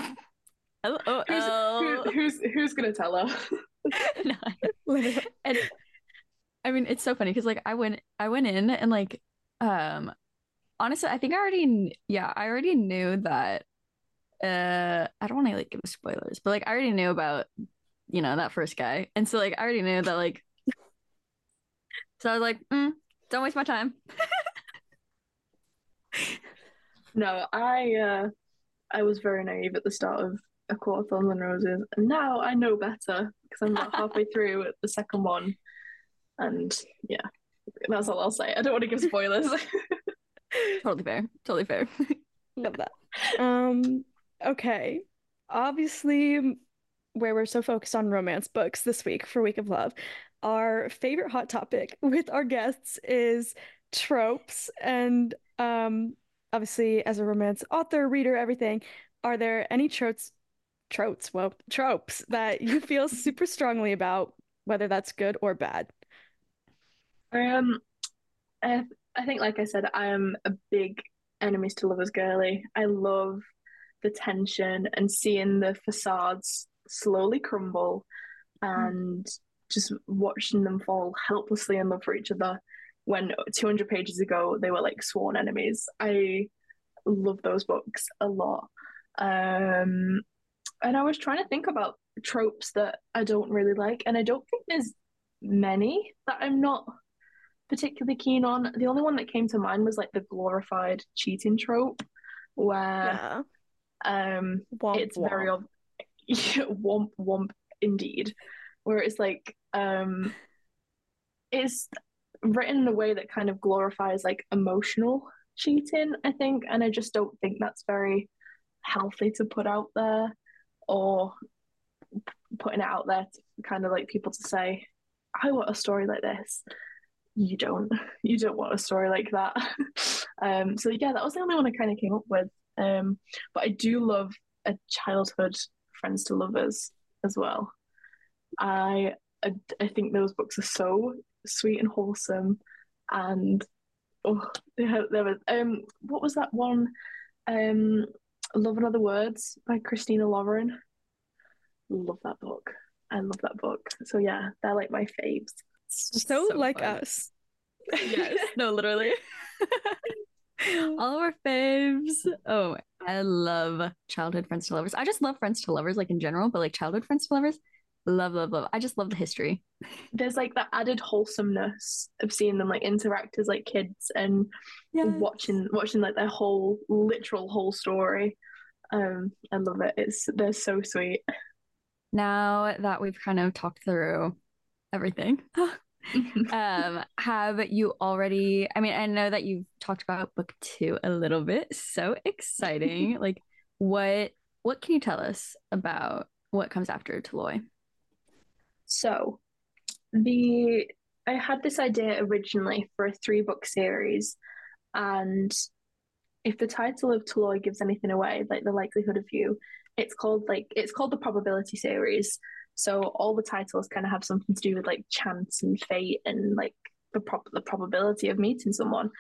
LOL. Who's gonna tell her? No. Literally. And I mean, it's so funny because like I went in and like honestly, I think I already knew that I don't want to like give spoilers, but like I already knew about, that first guy. And so like I already knew that like so I was like, don't waste my time. No, I was very naive at the start of A Court of Thorns and Roses, and now I know better because I'm about halfway through the second one, and yeah, that's all I'll say. I don't want to give spoilers. Totally fair. Totally fair. Love that. Okay. Obviously, where we're so focused on romance books this week for Week of Love, our favorite hot topic with our guests is tropes. And obviously, as a romance author, reader, everything, are there any tropes that you feel super strongly about, whether that's good or bad? um, I, I think, like I said, I am a big enemies to lovers girly. I love the tension and seeing the facades slowly crumble and just watching them fall helplessly in love for each other when 200 pages ago they were like sworn enemies. I love those books a lot. Um, and I was trying to think about tropes that I don't really like, and I don't think there's many that I'm not particularly keen on. The only one that came to mind was like the glorified cheating trope, where Yeah. Womp it's very womp. womp womp indeed, where it's like it's written in a way that kind of glorifies like emotional cheating, I think, and I just don't think that's very healthy to put out there, or putting it out there to kind of like people to say, I want a story like this. You don't want a story like that. So yeah, that was the only one I kind of came up with. But I do love a childhood friends to lovers as well. I think those books are so sweet and wholesome, and oh, there was what was that one? Um, Love and Other Words by Christina Lauren. Love that book. I love that book. So yeah, they're like my faves. So like fun. us. Yes, no, literally. All of our faves. Oh, I love childhood friends to lovers. I just love friends to lovers, like in general, but like childhood friends to lovers, love, love, love. I just love the history. There's like that added wholesomeness of seeing them like interact as like kids and watching like their whole literal whole story. I love it. They're so sweet. Now that we've kind of talked through everything, have you already, I mean, I know that you've talked about book 2 a little bit. So exciting. Like what can you tell us about what comes after Taloy? So I had this idea originally for a 3-book series, and if the title of Taloy gives anything away, like the likelihood of you, it's called the probability series. So all the titles kind of have something to do with like chance and fate and like the probability of meeting someone.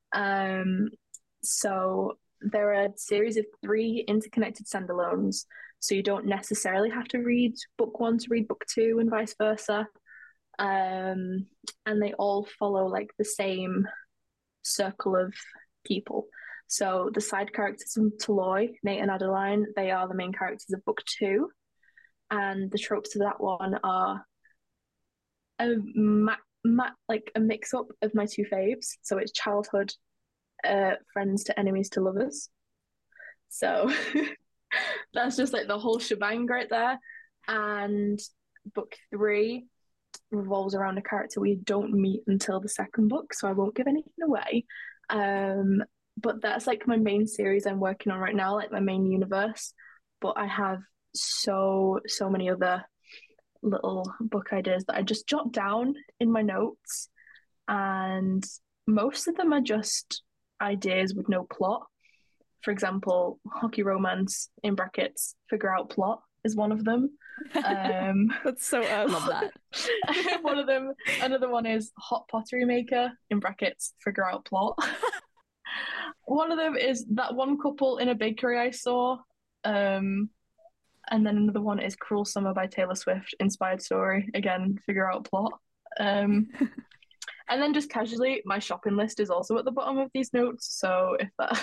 So there are a series of 3 interconnected standalones. So you don't necessarily have to read book 1 to read book 2 and vice versa. And they all follow like the same circle of people. So the side characters in Taloy, Nate and Adeline, they are the main characters of book 2, and the tropes of that one are like a mix up of my 2 faves. So it's childhood friends to enemies to lovers. So that's just like the whole shebang right there. And book 3 revolves around a character we don't meet until the second book, so I won't give anything away. But that's like my main series I'm working on right now, like my main universe. But I have so many other little book ideas that I just jot down in my notes, and most of them are just ideas with no plot. For example, hockey romance in brackets figure out plot is one of them. That's so us. Love that. One of them. Another one is hot pottery maker in brackets figure out plot. One of them is that one couple in a bakery I saw. And then another one is Cruel Summer by Taylor Swift inspired story. Again, figure out plot. And then just casually, my shopping list is also at the bottom of these notes. So if that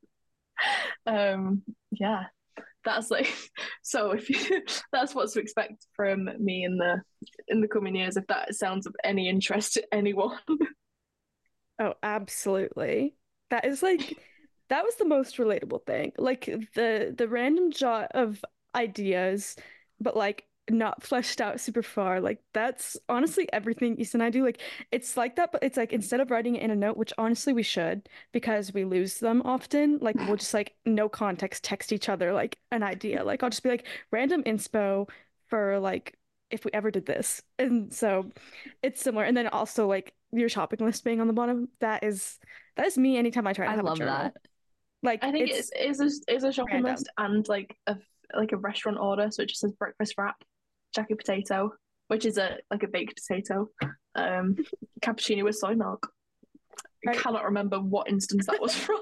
yeah, that's like, so if you that's what to expect from me in the coming years, if that sounds of any interest to anyone. Oh, absolutely. That is like that was the most relatable thing. Like the random jot of ideas, but like not fleshed out super far. Like that's honestly everything Issa and I do. Like it's like that, but it's like instead of writing it in a note, which honestly we should because we lose them often, like we'll just like no context text each other like an idea. Like I'll just be like random inspo for like if we ever did this. And so it's similar. And then also like your shopping list being on the bottom, that is me anytime I try to I have a love journal. that. Like I think it's is a shopping random. list and like a restaurant order. So it just says breakfast wrap, jacket potato, which is a baked potato, cappuccino with soy milk. I Right. cannot remember what instance that was from.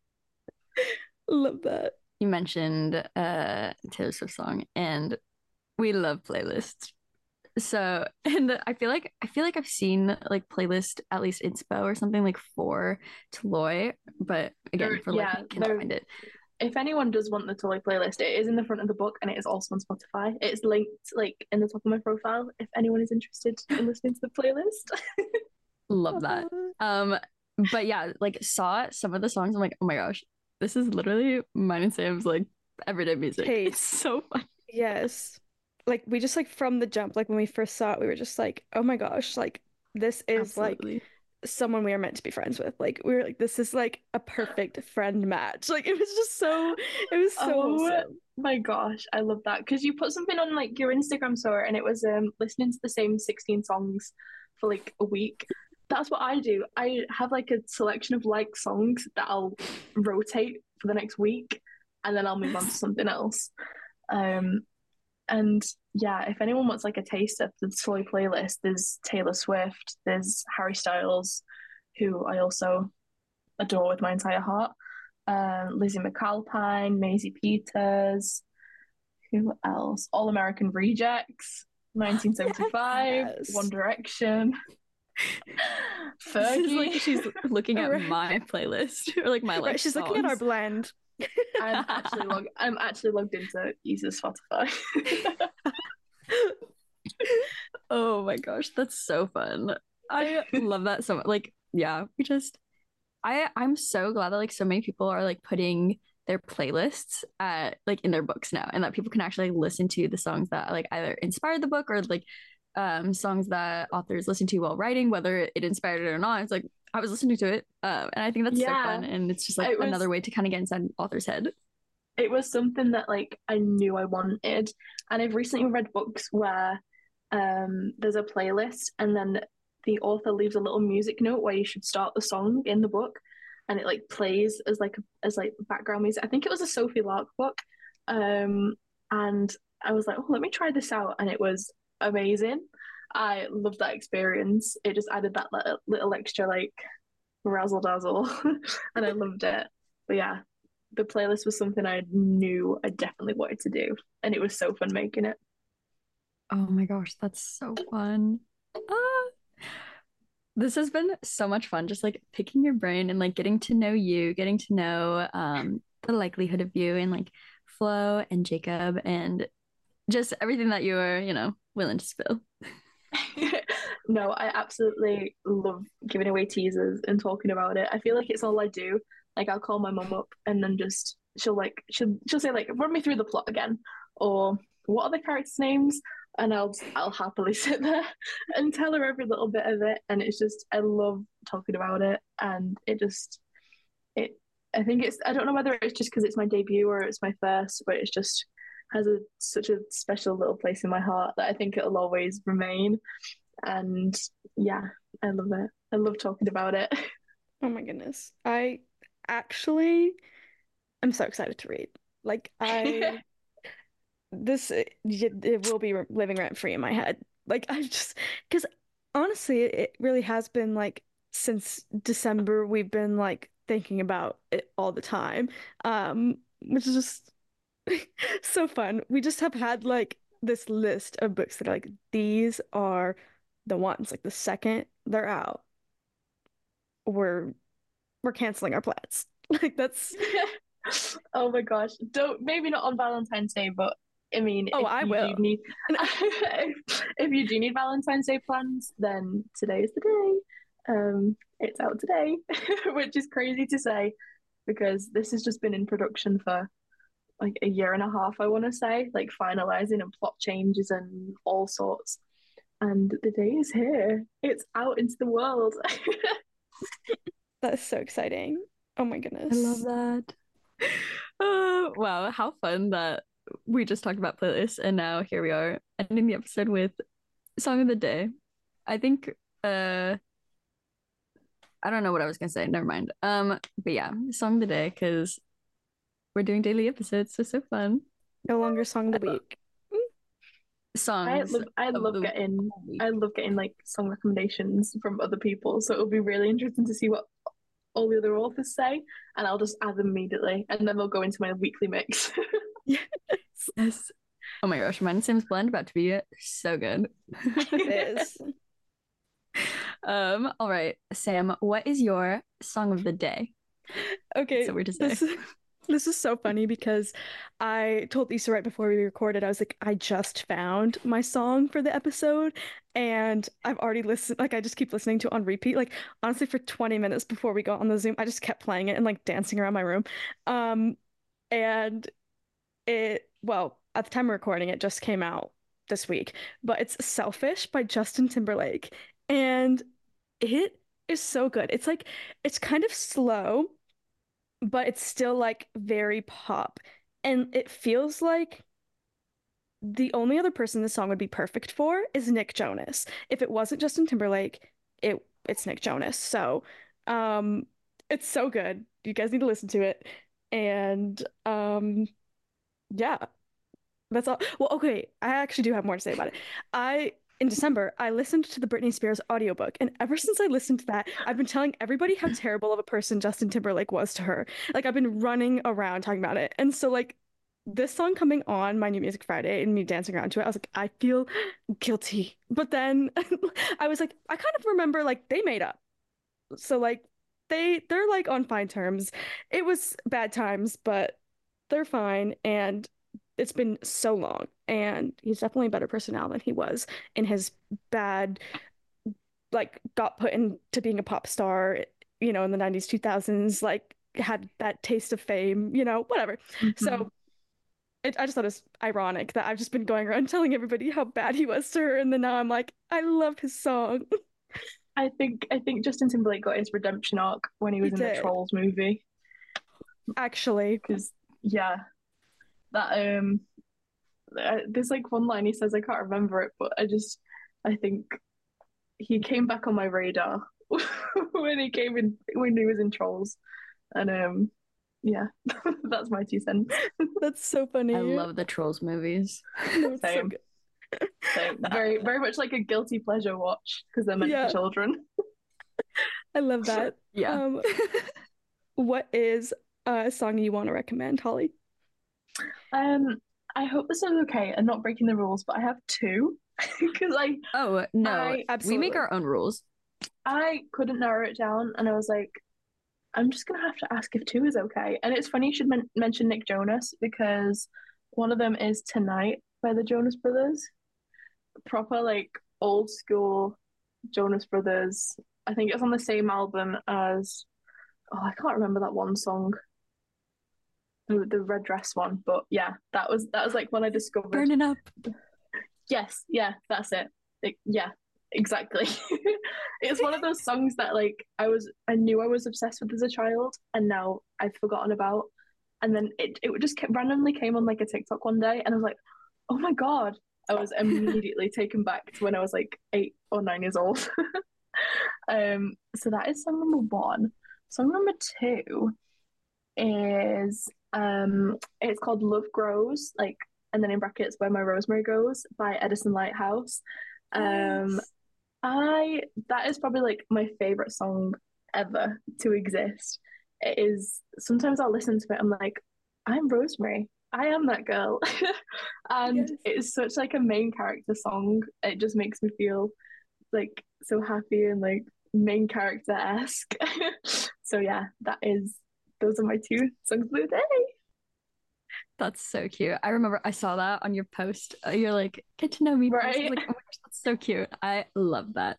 Love that. You mentioned Taylor Swift song, and we love playlists. So, and I feel like I've seen like playlist at least inspo or something like for Taloy, but again, for like can't find it. If anyone does want the Taloy playlist, it is in the front of the book and it is also on Spotify. It's linked like in the top of my profile if anyone is interested in listening to the playlist. Love that. But yeah, like saw some of the songs. I'm like, oh my gosh, this is literally mine and Sam's like everyday music. Taste. It's so fun. Yes. Like we just like from the jump, like when we first saw it, we were just like, oh my gosh, like this is Absolutely. like someone we are meant to be friends with. Like we were like, this is like a perfect friend match. Like it was just so it was so wholesome. My gosh, I love that because you put something on like your Instagram story and it was listening to the same 16 songs for like a week. That's what I do. I have like a selection of like songs that I'll rotate for the next week and then I'll move on to something else. And yeah, if anyone wants like a taste of the Taloy playlist, there's Taylor Swift, there's Harry Styles, who I also adore with my entire heart. Lizzie McAlpine, Maisie Peters. Who else? All American Rejects, 1975, One Yes. Direction, This is like Fergie. she's looking at Right. my playlist or like my like Right, she's looking at our songs. blend. I'm actually logged into user Spotify. Oh my gosh, that's so fun. I love that so much. Like, yeah, I'm so glad that like so many people are like putting their playlists at like in their books now and that people can actually listen to the songs that like either inspired the book or like songs that authors listen to while writing, whether it inspired it or not. It's like I was listening to it. And I think that's so Yeah, fun. And it's just like it was another way to kind of get inside an author's head. it was something that like I knew I wanted, and I've recently read books where there's a playlist and then the author leaves a little music note where you should start the song in the book, and it like plays as like background music. I think it was a Sophie Lark book, and I was like, oh, let me try this out, and it was amazing. I loved that experience. It just added that little extra like razzle dazzle, and I loved it. But yeah, the playlist was something I knew I definitely wanted to do, and it was so fun making it. Oh my gosh, that's so fun. Ah, this has been so much fun, just like picking your brain and like getting to know you, getting to know the likelihood of you and like Flo and Jacob and just everything that you are, willing to spill. No, I absolutely love giving away teasers and talking about it. I feel like it's all I do. Like I'll call my mum up and then just she'll say like run me through the plot again or what are the characters' names? And I'll happily sit there and tell her every little bit of it. And it's just I love talking about it and it I think it's I don't know whether it's just because it's my debut or it's my first, but it's just has such a special little place in my heart that I think it'll always remain. And yeah, I love it. I love talking about it. Oh my goodness. I actually am so excited to read. Like it will be living rent free in my head. Like I just because honestly, it really has been like since December we've been like thinking about it all the time. Which is just so fun. We just have had like this list of books that are like these are the ones. Like the second they're out, we're we're canceling our plans. Like that's Oh my gosh. Don't maybe not on Valentine's Day, but I mean oh, if I you do will. need if you do need Valentine's Day plans, then today is the day. It's out today, which is crazy to say because this has just been in production for like a year and a half, I want to say, like finalizing and plot changes and all sorts. And the day is here. It's out into the world. That's so exciting. Oh my I love goodness. that. Wow, how fun that we just talked about playlists and now here we are ending the episode with song of the day. I think I don't know what I was gonna say. Never mind. But yeah, song of the day because we're doing daily episodes, so fun. No longer song of the I love week. songs I of love the getting week. I love getting like song recommendations from other people. So it'll be really interesting to see what all the other authors say, and I'll just add them immediately, and then they'll go into my weekly mix. Yes, Yes. Oh my gosh, mine and Sam's blend about to be so good. it is. All right, Sam, what is your song of the day? Okay, So weird to say. this is so funny because I told Lisa right before we recorded, I was like, I just found my song for the episode, and I've already listened, like I just keep listening to it on repeat. Like honestly, for 20 minutes before we got on the Zoom, I just kept playing it and like dancing around my room. Um, and well, at the time of recording, it just came out this week, but it's Selfish by Justin Timberlake. And it is so good. It's like, it's kind of slow, but it's still like very pop. And it feels like the only other person this song would be perfect for is Nick Jonas. If it wasn't Justin Timberlake, it's Nick Jonas. So, um, it's so good. You guys need to listen to it. And yeah, that's all. Well, okay, I actually do have more to say about it. I in December, I listened to the Britney Spears audiobook, and ever since I listened to that, I've been telling everybody how terrible of a person Justin Timberlake was to her. Like I've been running around talking about it. And so like this song coming on my New Music Friday and me dancing around to it, I was like, I feel guilty. But then I was like, I kind of remember like they made up. So like they're like on fine terms. It was bad times, but they're fine. And it's been so long. And he's definitely a better person now than he was in his bad, like got put into being a pop star, in the 90s, 2000s, like had that taste of fame, whatever. So I just thought it was ironic that I've just been going around telling everybody how bad he was to her, and then now I'm like, I love his song. I think Justin Timberlake got his redemption arc when he was in the Trolls movie. Actually, because yeah, that there's like one line he says, I can't remember it, but I think he came back on my radar when he was in Trolls, and yeah, that's my 2 cents. That's so funny. I love the Trolls movies. No, it's so Same. good. Same. Very, very much like a guilty pleasure watch because they're meant Yeah. for children. I love that. Yeah. What is a song you want to recommend, Holly? I hope this is okay and not breaking the rules, but I have two because Oh no, we absolutely. make our own rules. I couldn't narrow it down, and I was like, I'm just gonna have to ask if two is okay. And it's funny you should mention Nick Jonas because one of them is Tonight by the Jonas Brothers. Proper like old school Jonas Brothers. I think it's on the same album as I can't remember that one song. The red dress one, but yeah, that was like when I discovered Burning Up. Yes, yeah, that's it. Yeah, exactly. It's one of those songs that like I knew I was obsessed with as a child, and now I've forgotten about. And then it just randomly came on like a TikTok one day, and I was like, oh my God. I was immediately taken back to when I was like 8 or 9 years old. So that is song number one. Song number two is it's called Love Grows, like, and then in brackets Where My Rosemary Goes by Edison Lighthouse. That is probably like my favorite song ever to exist. It is, sometimes I'll listen to it, I'm like, I'm Rosemary. I am that girl. And it's such like a main character song. It just makes me feel like so happy and like main character-esque. So yeah, those are my two songs of the day. That's so cute. I remember I saw that on your post. You're like, get to know me. Right. I was like, oh my gosh, that's so cute. I love that.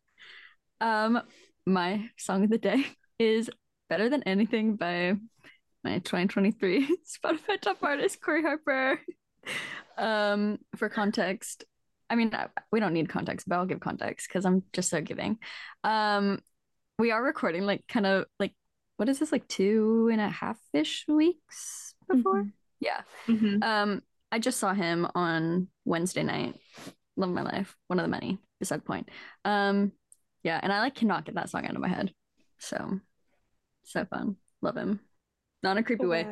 My song of the day is Better Than Anything by my 2023 Spotify top artist, Corey Harper. For context, I mean, we don't need context, but I'll give context because I'm just so giving. We are recording like kind of like, what is this, like 2.5-ish weeks before? Mm-hmm. Yeah. Mm-hmm. I just saw him on Wednesday night. Love of my life. One of the many, beside the point. Yeah, and I like cannot get that song out of my head. So fun. Love him. Not in a creepy way.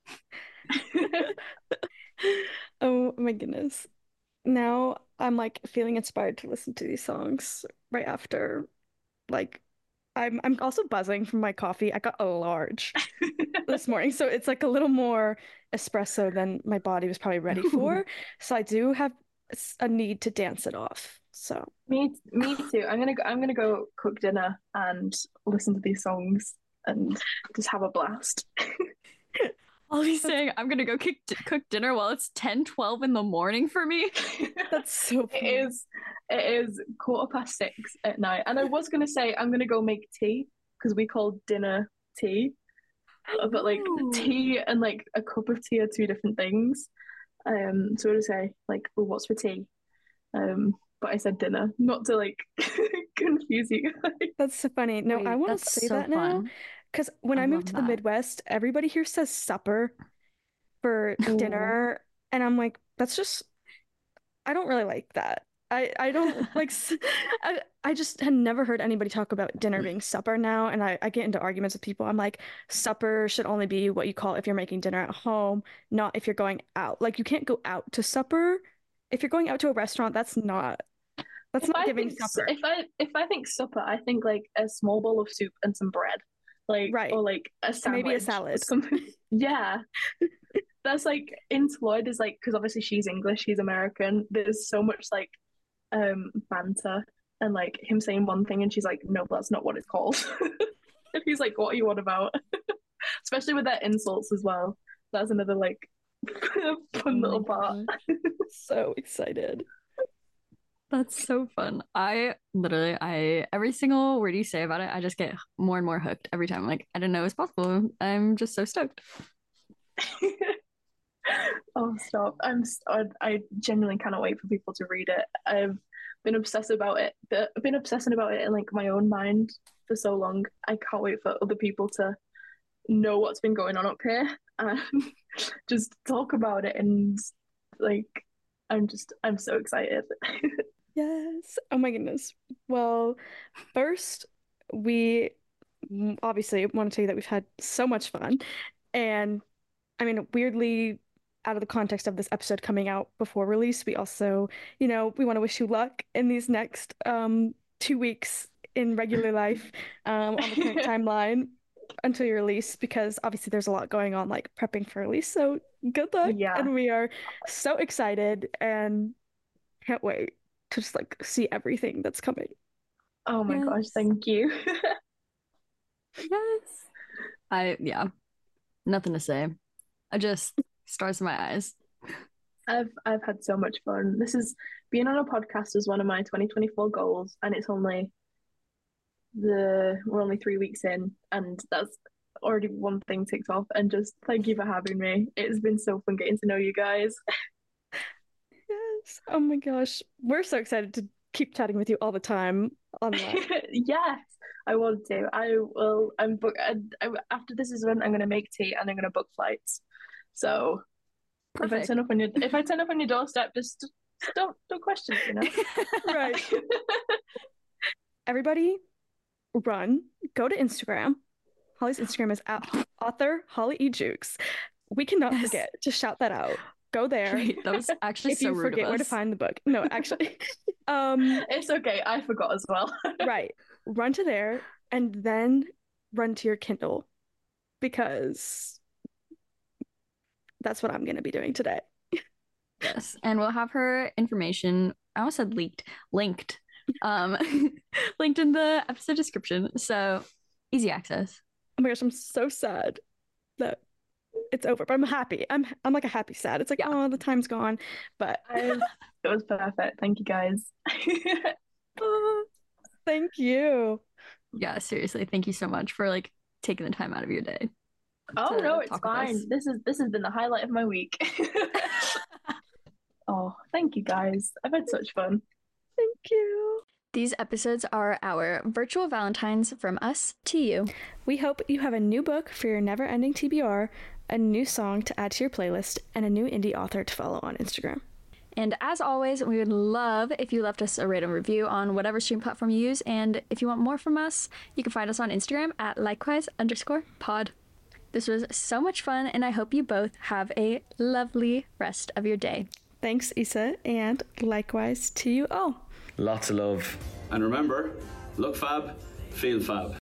Oh my goodness. Now I'm like feeling inspired to listen to these songs right after. Like I'm also buzzing from my coffee. I got a large this morning, so it's like a little more espresso than my body was probably ready for. So I do have a need to dance it off. So me too. I'm gonna go cook dinner and listen to these songs and just have a blast. Ollie's saying I'm gonna go cook dinner while it's 10:12 in the morning for me. That's so funny. It is 6:15 at night, and I was gonna say I'm gonna go make tea because we call dinner tea, but like tea and like a cup of tea are two different things. So to say like, well, what's for tea? But I said dinner, not to like confuse you guys. That's so funny. No, I want to say so that now fun. because when I moved to the Midwest, everybody here says supper for dinner, and I'm like, that's just, I don't really like that. I don't like, I just had never heard anybody talk about dinner being supper now, and I get into arguments with people. I'm like, supper should only be what you call if you're making dinner at home, not if you're going out. Like, you can't go out to supper. If you're going out to a restaurant, that's not That's If not I giving think supper. if I think supper, I think like a small bowl of soup and some bread, like Right. or like a sandwich, Maybe a or salad. something. Yeah, that's like in Floyd is like because obviously she's English, he's American. There's so much like banter and like him saying one thing and she's like, no, that's not what it's called. And he's like, what are you on about? Especially with their insults as well. That's another like fun little part. So excited. That's so fun. I literally, every single word you say about it, I just get more and more hooked every time. Like, I didn't know it was possible. I'm just so stoked. Oh, stop. I genuinely cannot wait for people to read it. I've been obsessed about it. I've been obsessing about it in like my own mind for so long. I can't wait for other people to know what's been going on up here and just talk about it and like I'm so excited. Yes. Oh my goodness. Well, first, we obviously want to tell you that we've had so much fun. And I mean, weirdly, out of the context of this episode coming out before release, we also, we want to wish you luck in these next 2 weeks in regular life on the current timeline until your release, because obviously there's a lot going on, like prepping for release. So good luck. Yeah. And we are so excited and can't wait to just like see everything that's coming. Oh my gosh, Yes. thank you. Yes. Yeah, nothing to say. I just stars in my eyes. I've had so much fun. This is being on a podcast is one of my 2024 goals, and it's only we're only 3 weeks in, and that's already one thing ticked off. And just thank you for having me. It's been so fun getting to know you guys. Yes. Oh my gosh. We're so excited to keep chatting with you all the time online. Yes, I want to. I will. After this is done, I'm going to make tea and I'm going to book flights. So Perfect. if I turn up on your doorstep, just don't question it, Right. Everybody, run. Go to Instagram. Holly's Instagram is at author Holly E. Jukes. We cannot forget to shout that out. Go there. Wait, that was actually if so you rude forget of where to us. find the book. No, actually. It's okay. I forgot as well. Right. Run to there and then run to your Kindle, because that's what I'm going to be doing today. Yes, and we'll have her information. I almost said linked, linked in the episode description. So easy access. Oh my gosh, I'm so sad that it's over, but I'm happy. I'm like a happy sad. It's like, oh, the time's gone, but it was perfect. Thank you, guys. Thank you. Yeah, seriously, thank you so much for like taking the time out of your day. Oh no, it's fine. This has been the highlight of my week. Oh, thank you guys. I've had such fun. Thank you. These episodes are our virtual Valentines from us to you. We hope you have a new book for your never-ending TBR, a new song to add to your playlist, and a new indie author to follow on Instagram. And as always, we would love if you left us a rate and review on whatever stream platform you use. And if you want more from us, you can find us on Instagram at likewise_pod. This was so much fun, and I hope you both have a lovely rest of your day. Thanks, Issa, and likewise to you all. Lots of love. And remember, look fab, feel fab.